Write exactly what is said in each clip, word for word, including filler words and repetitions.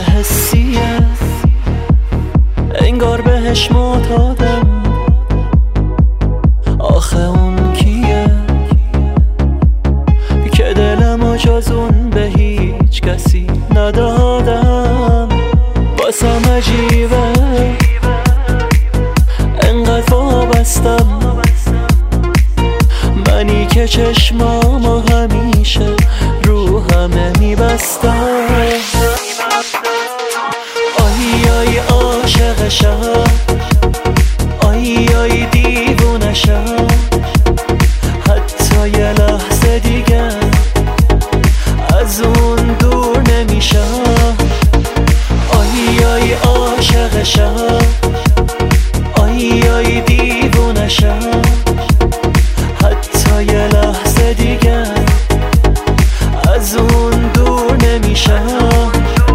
حسیه، انگار بهش معتادم. آخه اون کیه که دلمو جز اون به هیچ کسی ندادم؟ واسم عجیبه انقدر وابستم، منی که چشمامو همیشه رو همه میبستم. آی آی عاشقشم، آی آی دیوونشم، حتی یه لحظه دیگه از اون دور نمیشم. آی آی عاشقشم، آی آی دیوونشم، حتی یه لحظه دیگه از اون دور نمیشم.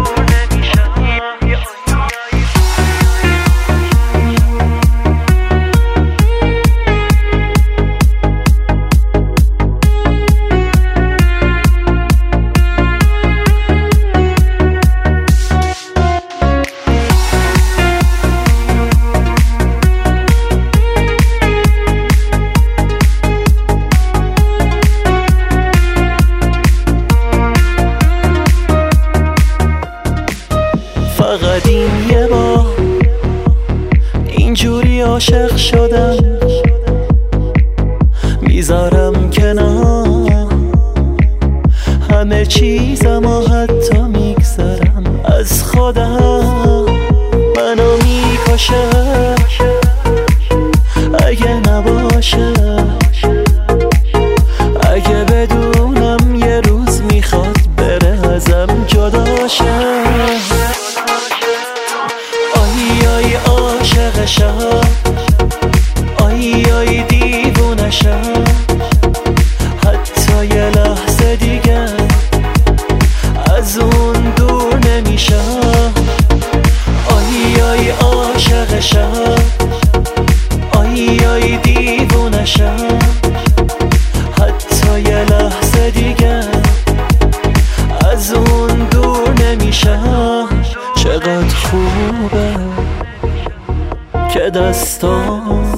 فقط این یه بار اینجوری عاشق شدم، میذارم کنار همه چیزم و حتی میگذرم از خودم. منو میکشه اگه نباشه، اگه بدونم یه روز میخواد بره ازم جدا شه. آی آی عاشقشم، آی آی دیوونشم، حتی یه لحظه دیگه از اون دور نمیشم. آی آی عاشقشم، آی آی دیوونشم، حتی یه لحظه دیگه از اون دور نمیشم. چقدر خوبه که دستام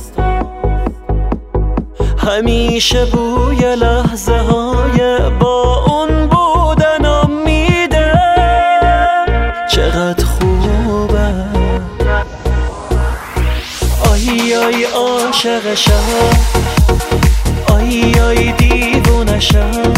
همیشه بوی لحظه های با اون بودنم میده. چقدر خوبه، آی آی عاشقشم، آی آی دیوونشم،